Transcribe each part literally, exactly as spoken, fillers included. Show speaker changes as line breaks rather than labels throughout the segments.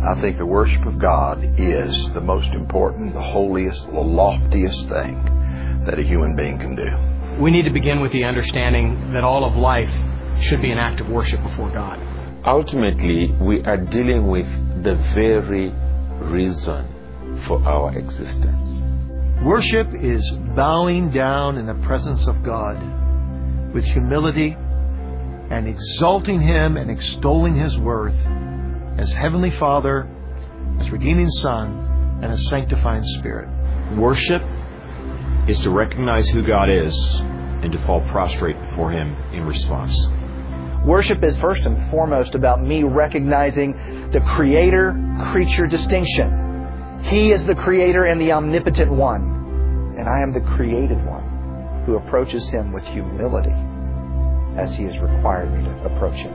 I think the worship of God is the most important, the holiest, the loftiest thing that a human being can do.
We need to begin with the understanding that all of life should be an act of worship before God.
Ultimately, we are dealing with the very reason for our existence.
Worship is bowing down in the presence of God with humility and exalting Him and extolling His worth as Heavenly Father, as Redeeming Son, and as Sanctifying Spirit.
Worship is to recognize who God is and to fall prostrate before Him in response.
Worship is first and foremost about me recognizing the Creator-creature distinction. He is the Creator and the Omnipotent One, and I am the created one who approaches Him with humility as He has required me to approach Him.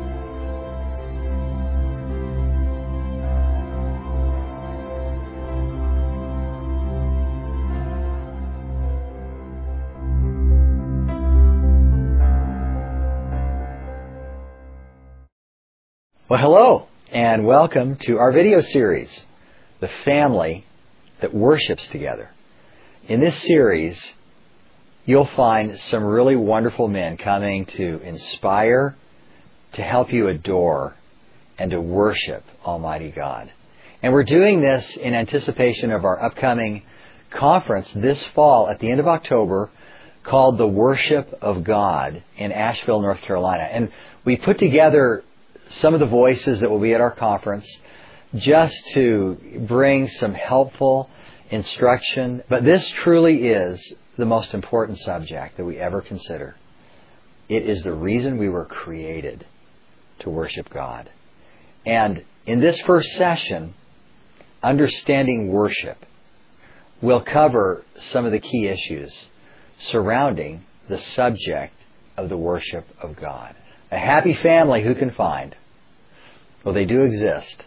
Well, hello, and welcome to our video series, The Family That Worships Together. In this series, you'll find some really wonderful men coming to inspire, to help you adore, and to worship Almighty God. And we're doing this in anticipation of our upcoming conference this fall at the end of October called The Worship of God in Asheville, North Carolina. And we put together some of the voices that will be at our conference just to bring some helpful instruction. But this truly is the most important subject that we ever consider. It is the reason we were created to worship God. And in this first session, Understanding Worship, we'll cover some of the key issues surrounding the subject of the worship of God. A happy family who can find? Well, they do exist.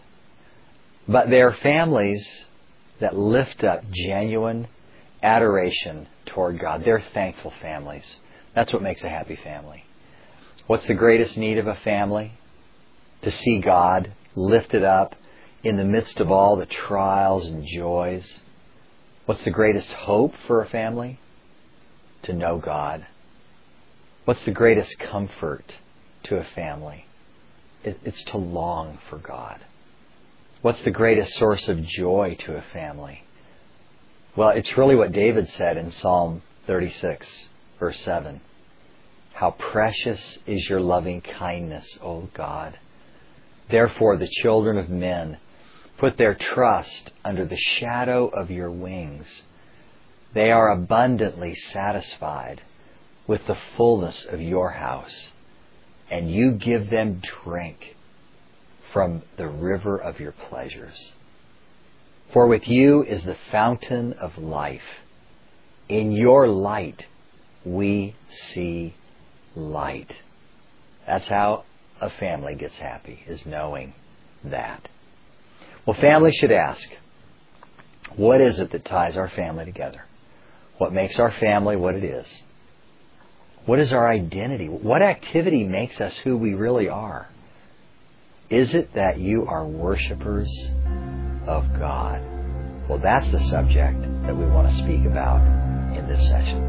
But they are families that lift up genuine adoration toward God. They're thankful families. That's what makes a happy family. What's the greatest need of a family? To see God lifted up in the midst of all the trials and joys. What's the greatest hope for a family? To know God. What's the greatest comfort to a family? It's to long for God. What's the greatest source of joy to a family? Well, it's really what David said in Psalm thirty-six, verse seven. How precious is your loving kindness, O God. Therefore the children of men put their trust under the shadow of your wings. They are abundantly satisfied with the fullness of your house, and you give them drink from the river of your pleasures. For with you is the fountain of life. In your light we see light. That's how a family gets happy, is knowing that. Well, families should ask, what is it that ties our family together? What makes our family what it is? What is our identity? What activity makes us who we really are? Is it that you are worshipers of God? Well, that's the subject that we want to speak about in this session.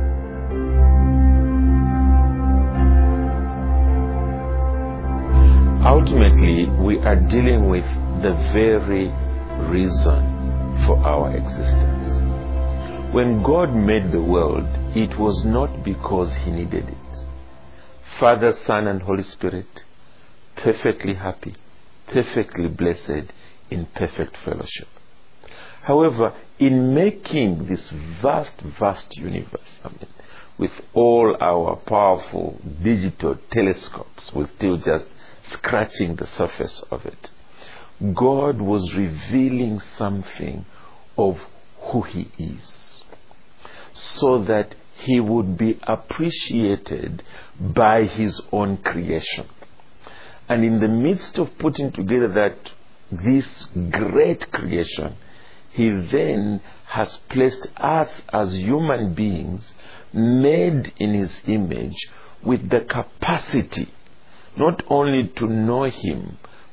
Ultimately, we are dealing with the very reason for our existence. When God made the world, it was not because He needed it. Father, Son, and Holy Spirit, perfectly happy, perfectly blessed, in perfect fellowship. However, in making this vast, vast universe, I mean, with all our powerful digital telescopes, we're still just scratching the surface of it. God was revealing something of who He is, so that He would be appreciated by His own creation. And in the midst of putting together that this great creation, He then has placed us as human beings made in His image with the capacity not only to know Him,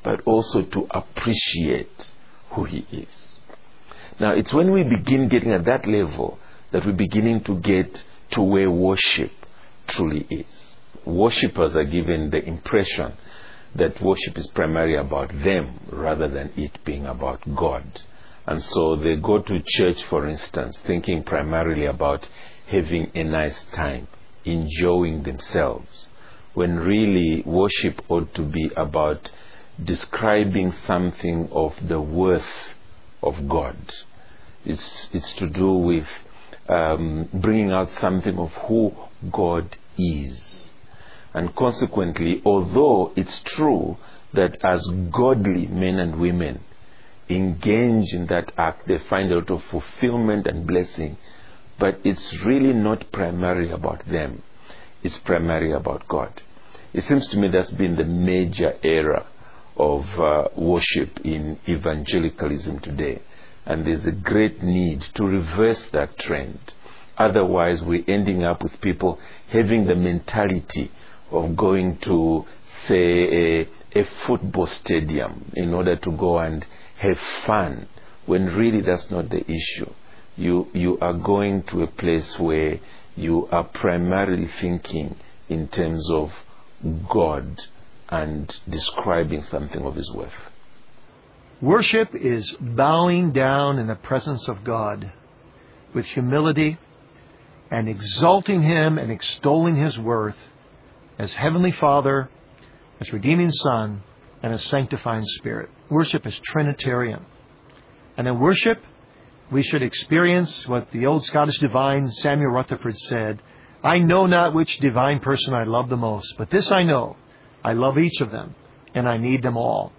but also to appreciate who He is. Now, it's when we begin getting at that level that we're beginning to get to where worship truly is. Worshippers are given the impression that worship is primarily about them rather than it being about God. And so they go to church, for instance, thinking primarily about having a nice time, enjoying themselves, when really worship ought to be about describing something of the worth of God. It's, it's to do with um, bringing out something of who God is. And consequently, although it's true that as godly men and women engage in that act, they find a lot of fulfillment and blessing, but it's really not primarily about them. It's primarily about God. It seems to me that's been the major error of uh, worship in evangelicalism today. And there's a great need to reverse that trend. Otherwise, we're ending up with people having the mentality of going to, say, a, a football stadium in order to go and have fun, when really that's not the issue. You, you are going to a place where you are primarily thinking in terms of God and describing something of His worth.
Worship is bowing down in the presence of God with humility and exalting Him and extolling His worth as Heavenly Father, as Redeeming Son, and as Sanctifying Spirit. Worship is Trinitarian. And in worship, we should experience what the old Scottish divine Samuel Rutherford said, "I know not which divine person I love the most, but this I know, I love each of them, and I need them all."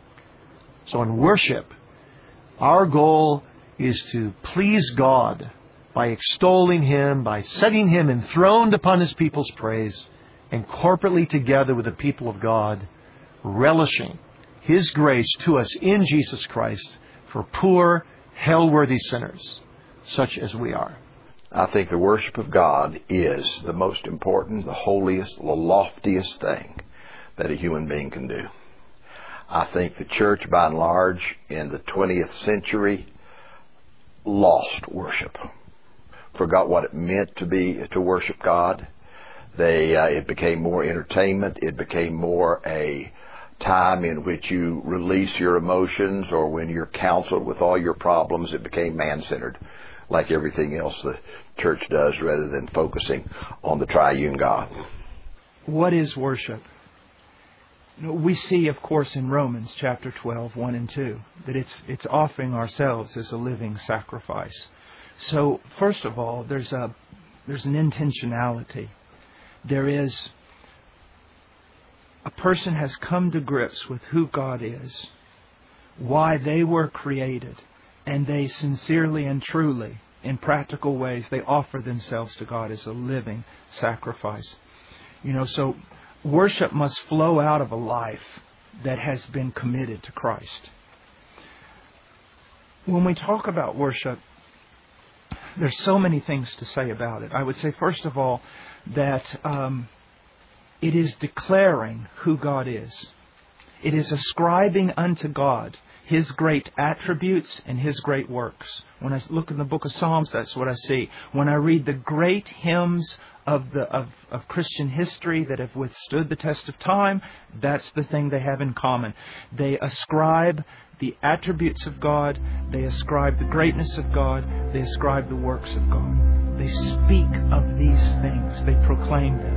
So in worship, our goal is to please God by extolling Him, by setting Him enthroned upon His people's praise, and corporately together with the people of God, relishing His grace to us in Jesus Christ for poor, hell-worthy sinners, such as we are.
I think the worship of God is the most important, the holiest, the loftiest thing that a human being can do. I think the church, by and large, in the twentieth century, lost worship. Forgot what it meant to be to worship God. They, uh, it became more entertainment. It became more a time in which you release your emotions, or when you're counseled with all your problems, it became man-centered, like everything else the church does, rather than focusing on the triune God.
What is worship? We see, of course, in Romans chapter twelve, one and two, that it's it's offering ourselves as a living sacrifice. So, first of all, there's a there's an intentionality. There is a person has come to grips with who God is, why they were created, and they sincerely and truly, in practical ways, they offer themselves to God as a living sacrifice. You know, so worship must flow out of a life that has been committed to Christ. When we talk about worship, there's so many things to say about it. I would say, first of all, that um, it is declaring who God is. It is ascribing unto God His great attributes and His great works. When I look in the book of Psalms, that's what I see. When I read the great hymns of the of, of Christian history that have withstood the test of time, that's the thing they have in common. They ascribe the attributes of God. They ascribe the greatness of God. They ascribe the works of God. They speak of these things. They proclaim them.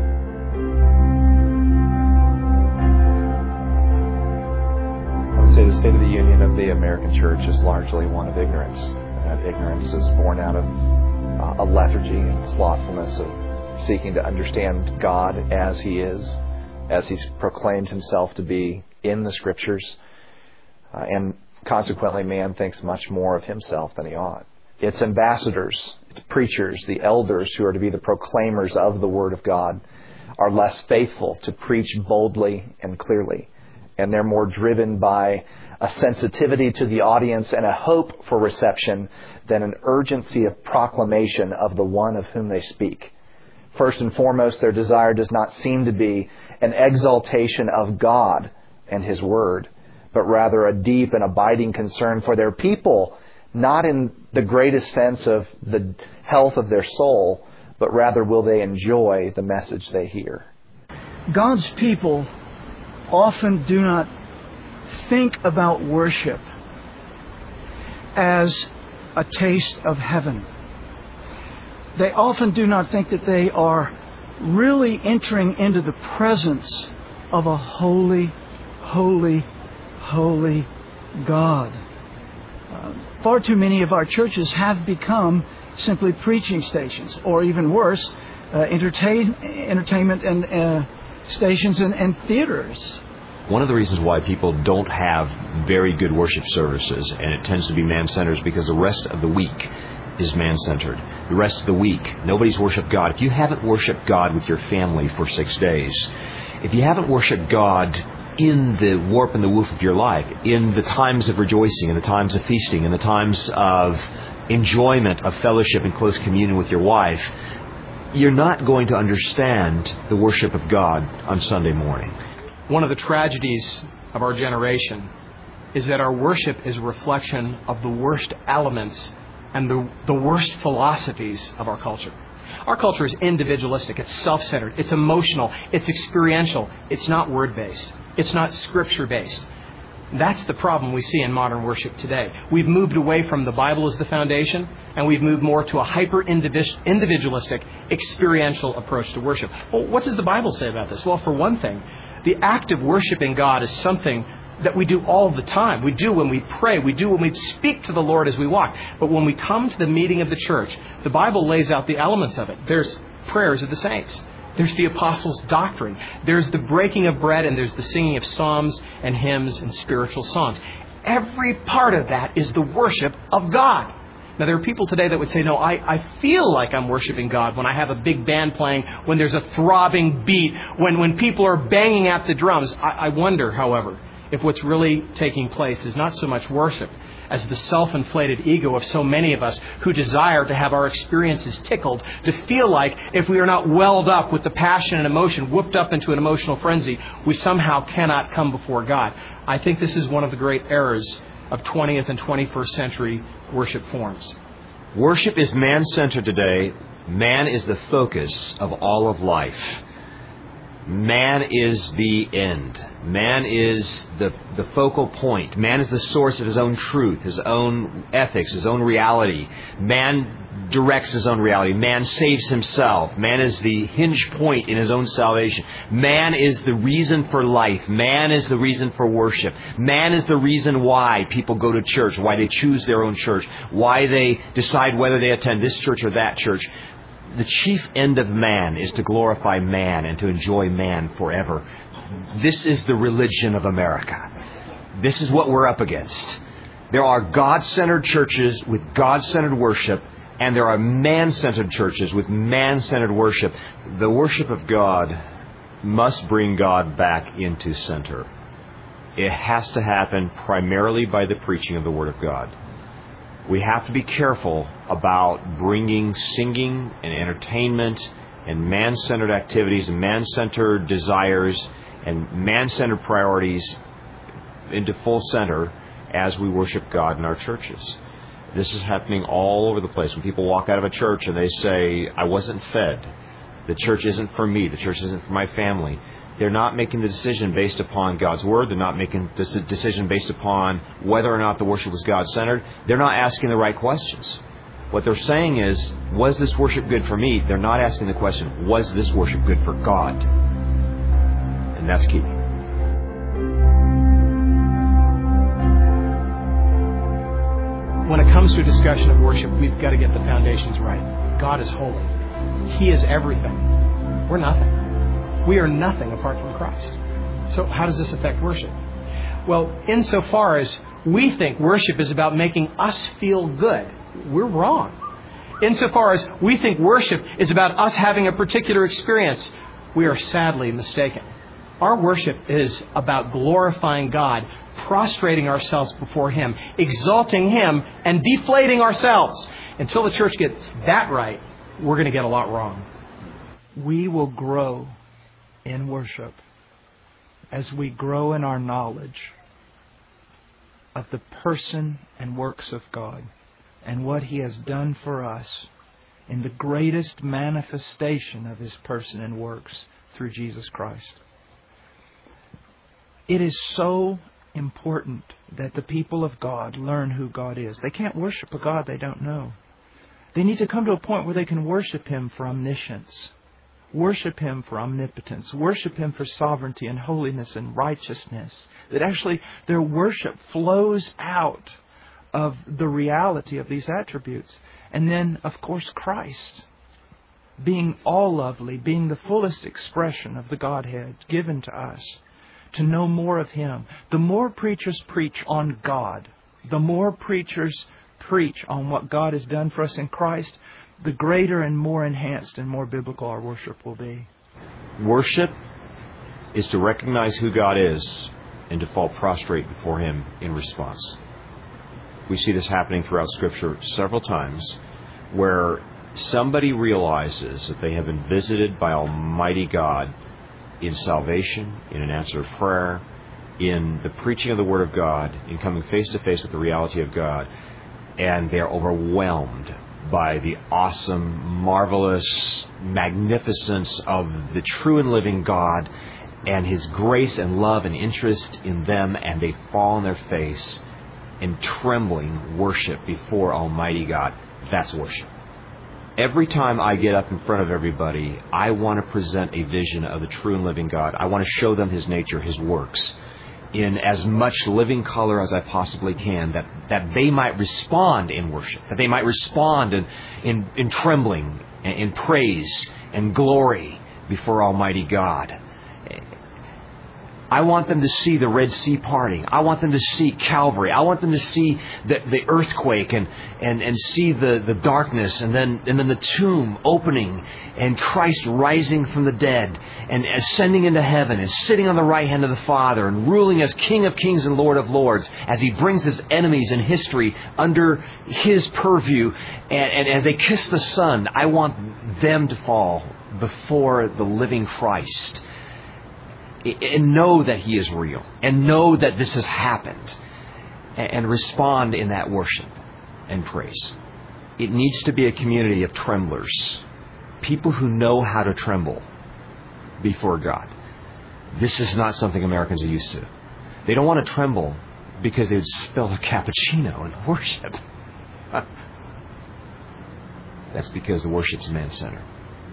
I would say the state of the union of the American church is largely one of ignorance. That ignorance is born out of uh, a lethargy and slothfulness of seeking to understand God as He is, as He's proclaimed Himself to be in the Scriptures. Uh, and consequently, man thinks much more of himself than he ought. It's ambassadors, it's preachers, the elders who are to be the proclaimers of the Word of God are less faithful to preach boldly and clearly. And they're more driven by a sensitivity to the audience and a hope for reception than an urgency of proclamation of the one of whom they speak. First and foremost, their desire does not seem to be an exaltation of God and His Word,
but rather a deep and abiding concern for their people, not in the greatest sense of the health of their soul, but rather will they enjoy the message they hear.
God's people often do not think about worship as a taste of heaven. They often do not think that they are really entering into the presence of a holy, holy, holy God. Uh, far too many of our churches have become simply preaching stations, or even worse, uh, entertain, entertainment and uh, stations and, and theaters.
One of the reasons why people don't have very good worship services, and it tends to be man-centered, is because the rest of the week is man-centered. The rest of the week, nobody's worshiped God. If you haven't worshiped God with your family for six days, if you haven't worshiped God in the warp and the woof of your life, in the times of rejoicing, in the times of feasting, in the times of enjoyment of fellowship and close communion with your wife, you're not going to understand the worship of God on Sunday morning.
One of the tragedies of our generation is that our worship is a reflection of the worst elements and the, the worst philosophies of our culture. Our culture is individualistic, it's self-centered, it's emotional, it's experiential, it's not word-based, it's not scripture-based. That's the problem we see in modern worship today. We've moved away from the Bible as the foundation, and we've moved more to a hyper-individualistic, experiential approach to worship. Well, what does the Bible say about this? Well, for one thing, the act of worshiping God is something that we do all the time. We do when we pray. We do when we speak to the Lord as we walk. But when we come to the meeting of the church, the Bible lays out the elements of it. There's prayers of the saints. There's the apostles' doctrine. There's the breaking of bread, and there's the singing of psalms and hymns and spiritual songs. Every part of that is the worship of God. Now, there are people today that would say, no, I, I feel like I'm worshiping God when I have a big band playing, when there's a throbbing beat, when, when people are banging at the drums. I, I wonder, however, if what's really taking place is not so much worship as the self-inflated ego of so many of us who desire to have our experiences tickled, to feel like if we are not welled up with the passion and emotion, whooped up into an emotional frenzy, we somehow cannot come before God. I think this is one of the great errors of twentieth and twenty-first century worship forms.
Worship is man-centered today. Man is the focus of all of life. Man is the end. Man is the, the focal point. Man is the source of his own truth, his own ethics, his own reality. Man directs his own reality. Man saves himself. Man is the hinge point in his own salvation. Man is the reason for life. Man is the reason for worship. Man is the reason why people go to church, why they choose their own church, why they decide whether they attend this church or that church. The chief end of man is to glorify man and to enjoy man forever. This is the religion of America. This is what we're up against. There are God-centered churches with God-centered worship, and there are man-centered churches with man-centered worship. The worship of God must bring God back into center. It has to happen primarily by the preaching of the Word of God. We have to be careful about bringing singing and entertainment and man-centered activities and man-centered desires and man-centered priorities into full center as we worship God in our churches. This is happening all over the place. When people walk out of a church and they say, I wasn't fed, the church isn't for me, the church isn't for my family, they're not making the decision based upon God's Word. They're not making the decision based upon whether or not the worship was God-centered. They're not asking the right questions. What they're saying is, was this worship good for me? They're not asking the question, was this worship good for God? And that's key.
When it comes to a discussion of worship, we've got to get the foundations right. God is holy. He is everything. We're nothing. We are nothing apart from Christ. So how does this affect worship? Well, insofar as we think worship is about making us feel good, we're wrong. Insofar as we think worship is about us having a particular experience, we are sadly mistaken. Our worship is about glorifying God, prostrating ourselves before Him, exalting Him, and deflating ourselves. Until the church gets that right, we're going to get a lot wrong.
We will grow in worship as we grow in our knowledge of the person and works of God and what He has done for us in the greatest manifestation of His person and works through Jesus Christ. It is so important that the people of God learn who God is. They can't worship a God they don't know. They need to come to a point where they can worship Him for omniscience, worship Him for omnipotence, worship Him for sovereignty and holiness and righteousness. That actually their worship flows out of the reality of these attributes. And then, of course, Christ, being all lovely, being the fullest expression of the Godhead given to us, to know more of Him. The more preachers preach on God, the more preachers preach on what God has done for us in Christ, the greater and more enhanced and more biblical our worship will be.
Worship is to recognize who God is and to fall prostrate before Him in response. We see this happening throughout Scripture several times, where somebody realizes that they have been visited by Almighty God in salvation, in an answer of prayer, in the preaching of the Word of God, in coming face to face with the reality of God, and they're overwhelmed by the awesome, marvelous magnificence of the true and living God and His grace and love and interest in them, and they fall on their face in trembling worship before Almighty God. That's worship. Every time I get up in front of everybody, I want to present a vision of the true and living God. I want to show them His nature, His works, in as much living color as I possibly can, that, that they might respond in worship, that they might respond in, in, in trembling, in, in praise and glory before Almighty God. I want them to see the Red Sea parting. I want them to see Calvary. I want them to see the, the earthquake and, and, and see the, the darkness, and then and then the tomb opening and Christ rising from the dead and ascending into heaven and sitting on the right hand of the Father and ruling as King of Kings and Lord of Lords as He brings His enemies in history under His purview. And, and as they kiss the Son, I want them to fall before the living Christ and know that He is real, and know that this has happened, and respond in that worship and praise. It needs to be a community of tremblers, people who know how to tremble before God. This is not something Americans are used to. They don't want to tremble because they would spill a cappuccino in worship. That's because the worship's man-centered.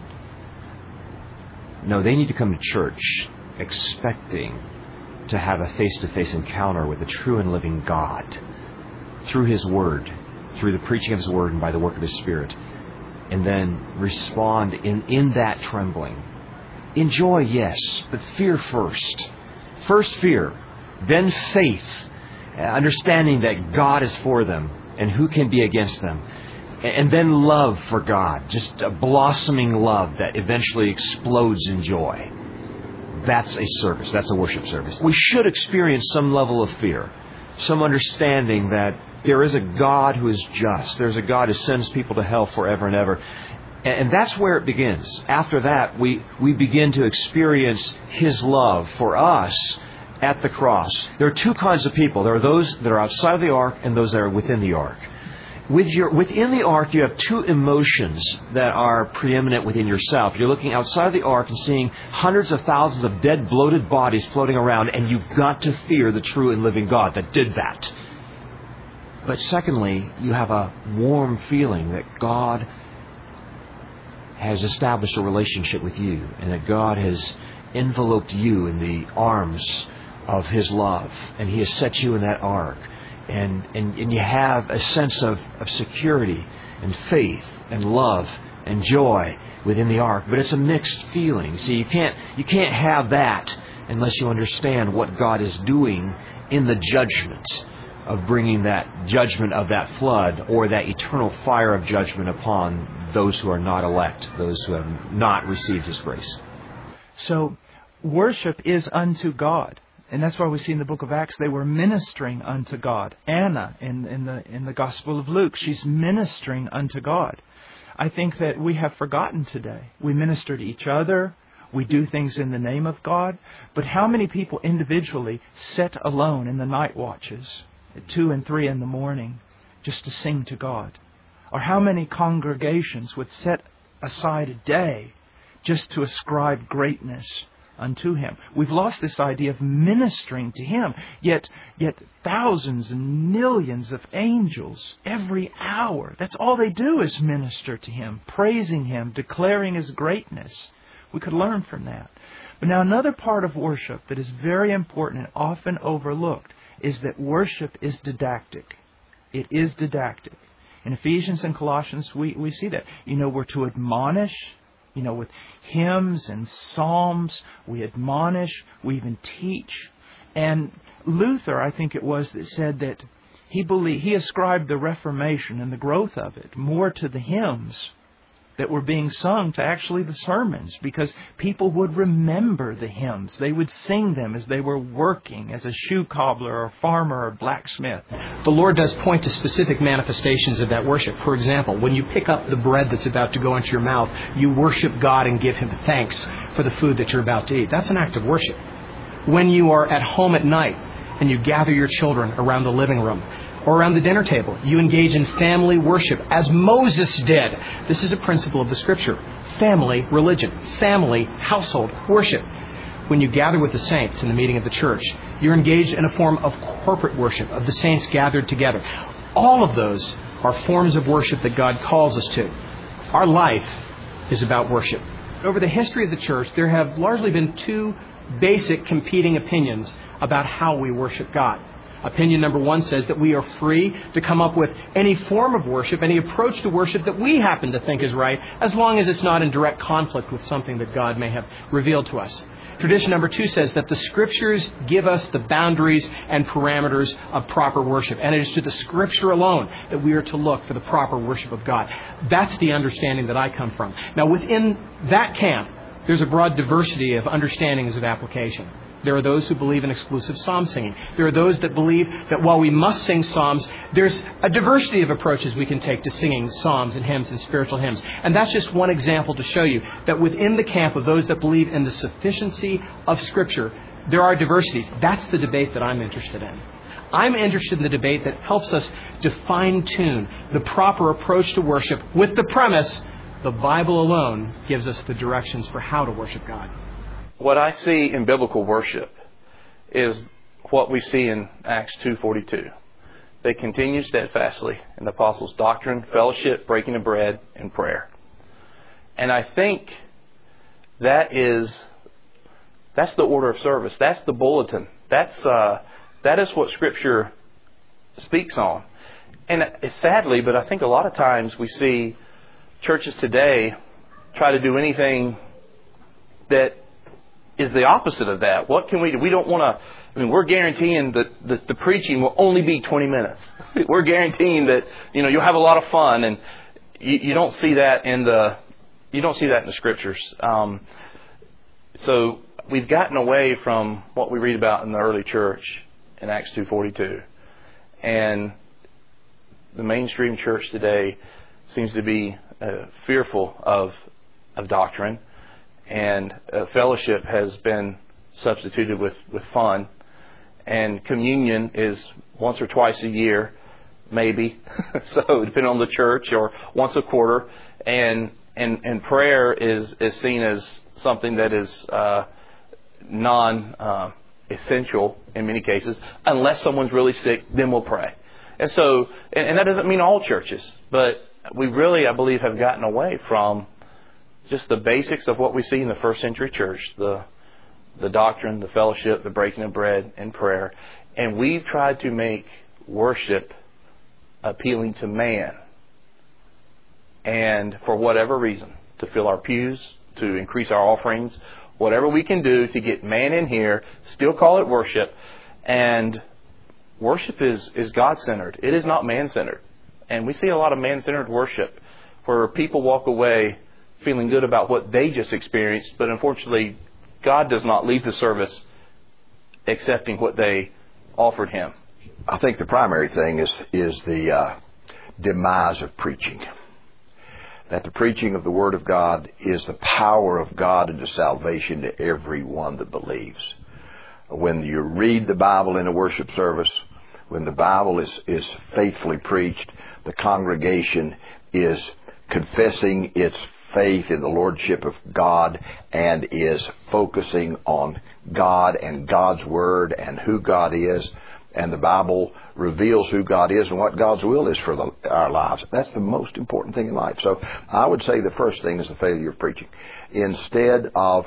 No, they need to come to church expecting to have a face-to-face encounter with the true and living God through His Word, through the preaching of His Word and by the work of His Spirit, and then respond in, in that trembling. Enjoy, yes, but fear first. First fear, then faith, understanding that God is for them and who can be against them. And then love for God, just a blossoming love that eventually explodes in joy. That's a service. That's a worship service. We should experience some level of fear, some understanding that there is a God who is just. There's a God who sends people to hell forever and ever. And that's where it begins. After that, we, we begin to experience His love for us at the cross. There are two kinds of people. There are those that are outside of the ark and those that are within the ark. With your, within the ark, you have two emotions that are preeminent within yourself. You're looking outside of the ark and seeing hundreds of thousands of dead, bloated bodies floating around, and you've got to fear the true and living God that did that. But secondly, you have a warm feeling that God has established a relationship with you, and that God has enveloped you in the arms of His love, and He has set you in that ark. And, and and you have a sense of, of security and faith and love and joy within the ark. But it's a mixed feeling. See, you can't you can't have that unless you understand what God is doing in the judgment of bringing that judgment of that flood, or that eternal fire of judgment upon those who are not elect, those who have not received His grace.
So worship is unto God. And that's why we see in the book of Acts they were ministering unto God. Anna in, in the in the Gospel of Luke, she's ministering unto God. I think that we have forgotten today. We minister to each other. We do things in the name of God. But how many people individually sit alone in the night watches at two and three in the morning just to sing to God? Or how many congregations would set aside a day just to ascribe greatness unto Him? We've lost this idea of ministering to Him. Yet, yet thousands and millions of angels every hour, that's all they do is minister to Him, praising Him, declaring His greatness. We could learn from that. But now another part of worship that is very important and often overlooked is that worship is didactic. It is didactic. In Ephesians and Colossians, we, we see that. You know, we're to admonish. You know, with hymns and psalms, we admonish, we even teach. And Luther, I think it was, that said that he believed, he ascribed the Reformation and the growth of it more to the hymns that were being sung to actually the sermons, because people would remember the hymns. They would sing them as they were working as a shoe cobbler or farmer or blacksmith.
The Lord does point to specific manifestations of that worship. For example, when you pick up the bread that's about to go into your mouth, you worship God and give Him thanks for the food that you're about to eat. That's an act of worship. When you are at home at night and you gather your children around the living room or around the dinner table, you engage in family worship as Moses did. This is a principle of the Scripture. Family religion, family household worship. When you gather with the saints in the meeting of the church, you're engaged in a form of corporate worship, of the saints gathered together. All of those are forms of worship that God calls us to. Our life is about worship. Over the history of the church, there have largely been two basic competing opinions about how we worship God. Opinion number one says that we are free to come up with any form of worship, any approach to worship that we happen to think is right, as long as it's not in direct conflict with something that God may have revealed to us. Tradition number two says that the Scriptures give us the boundaries and parameters of proper worship, and it is to the Scripture alone that we are to look for the proper worship of God. That's the understanding that I come from. Now, within that camp, there's a broad diversity of understandings of application. There are those who believe in exclusive psalm singing. There are those that believe that while we must sing psalms, there's a diversity of approaches we can take to singing psalms and hymns and spiritual hymns. And that's just one example to show you that within the camp of those that believe in the sufficiency of Scripture, there are diversities. That's the debate that I'm interested in. I'm interested in the debate that helps us to fine-tune the proper approach to worship with the premise the Bible alone gives us the directions for how to worship God.
What I see in biblical worship is what we see in Acts two forty-two. They continue steadfastly in the apostles' doctrine, fellowship, breaking of bread, and prayer. And I think that is that's the order of service. That's the bulletin. That's uh, that is what Scripture speaks on. And it's sadly, but I think a lot of times we see churches today try to do anything that is the opposite of that. What can we do? We don't want to, I mean, we're guaranteeing that the, the preaching will only be twenty minutes. We're guaranteeing that, you know, you'll have a lot of fun, and you, you don't see that in the, you don't see that in the Scriptures. Um, so we've gotten away from what we read about in the early church in Acts two forty-two. And the mainstream church today seems to be uh, fearful of of doctrine. And uh, fellowship has been substituted with, with fun. And communion is once or twice a year, maybe. So depending on the church, or once a quarter. And and, and prayer is, is seen as something that is uh, non-essential uh, in many cases. Unless someone's really sick, then we'll pray. And so, and, and that doesn't mean all churches. But we really, I believe, have gotten away from just the basics of what we see in the first century church, the the doctrine, the fellowship, the breaking of bread, and prayer. And we've tried to make worship appealing to man. And for whatever reason, to fill our pews, to increase our offerings, whatever we can do to get man in here, still call it worship. And worship is, is God-centered. It is not man-centered. And we see a lot of man-centered worship where people walk away feeling good about what they just experienced, but unfortunately, God does not leave the service accepting what they offered Him.
I think the primary thing is is the uh, demise of preaching. That the preaching of the Word of God is the power of God into salvation to everyone that believes. When you read the Bible in a worship service, When the Bible is, is faithfully preached, the congregation is confessing its faith in the Lordship of God and is focusing on God and God's Word and who God is. And the Bible reveals who God is and what God's will is for the, our lives. That's the most important thing in life. So I would say the first thing is the failure of preaching. Instead of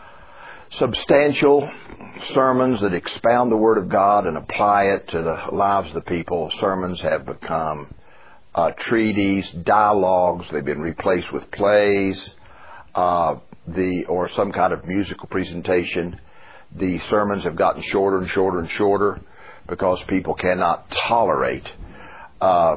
substantial sermons that expound the Word of God and apply it to the lives of the people, sermons have become uh, treaties, dialogues. They've been replaced with plays, uh, the or some kind of musical presentation. The sermons have gotten shorter and shorter and shorter because people cannot tolerate uh,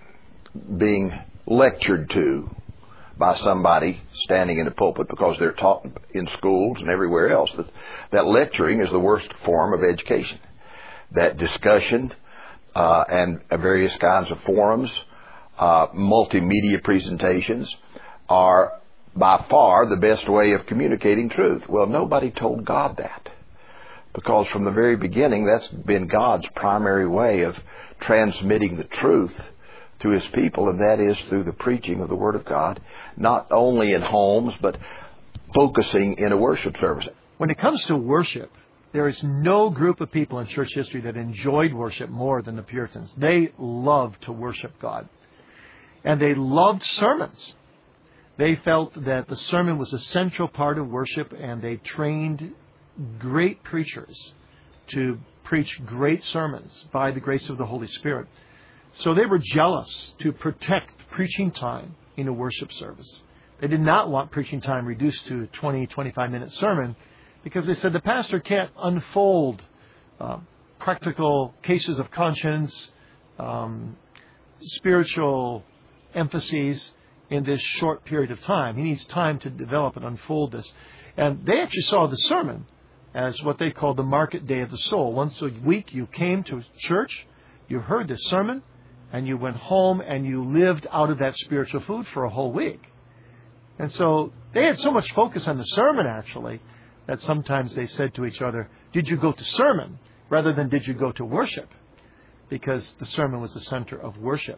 being lectured to by somebody standing in the pulpit, because they're taught in schools and everywhere else that, that lecturing is the worst form of education. That discussion uh, and various kinds of forums, uh, multimedia presentations are by far the best way of communicating truth. Well, nobody told God that, because from the very beginning that's been God's primary way of transmitting the truth to His people, and that is through the preaching of the Word of God, not only in homes, but focusing in a worship service.
When it comes to worship, there is no group of people in church history that enjoyed worship more than the Puritans. They loved to worship God. And they loved sermons. They felt that the sermon was a central part of worship, and they trained great preachers to preach great sermons by the grace of the Holy Spirit. So they were jealous to protect preaching time in a worship service. They did not want preaching time reduced to a twenty, twenty-five minute sermon, because they said the pastor can't unfold uh, practical cases of conscience, um, spiritual emphases in this short period of time. He needs time to develop and unfold this. And they actually saw the sermon as what they called the market day of the soul. Once a week you came to church, you heard this sermon, and you went home and you lived out of that spiritual food for a whole week. And so they had so much focus on the sermon, actually, that sometimes they said to each other, did you go to sermon rather than did you go to worship? Because the sermon was the center of worship.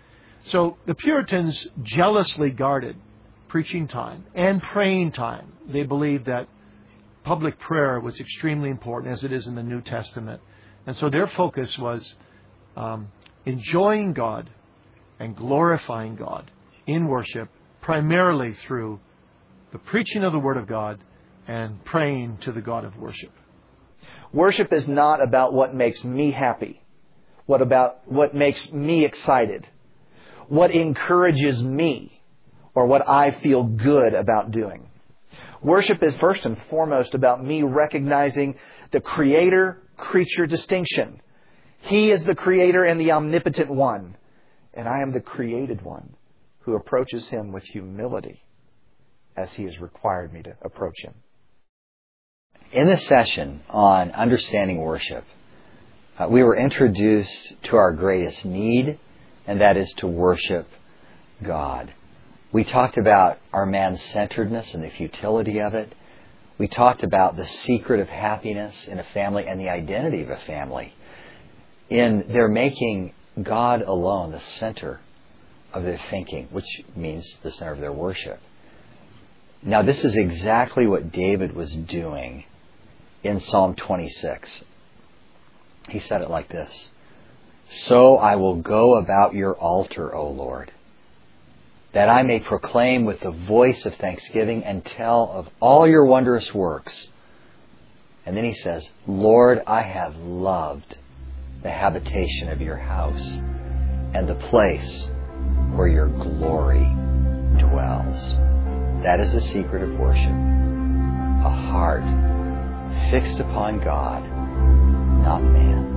So the Puritans jealously guarded preaching time and praying time. They believed that public prayer was extremely important, as it is in the New Testament. And so their focus was um, enjoying God and glorifying God in worship, primarily through the preaching of the Word of God and praying to the God of worship.
Worship is not about what makes me happy, what about what makes me excited, what encourages me, or what I feel good about doing. Worship is first and foremost about me recognizing the creator-creature distinction. He is the Creator and the Omnipotent One, and I am the created one who approaches Him with humility as He has required me to approach Him.
In this session on understanding worship, uh, we were introduced to our greatest need, and that is to worship God. We talked about our man-centeredness and the futility of it. We talked about the secret of happiness in a family and the identity of a family, in their making God alone the center of their thinking, which means the center of their worship. Now, this is exactly what David was doing in Psalm twenty-six. He said it like this: "So I will go about your altar, O Lord, that I may proclaim with the voice of thanksgiving and tell of all your wondrous works." And then he says, "Lord, I have loved the habitation of your house and the place where your glory dwells." That is the secret of worship. A heart fixed upon God, not man.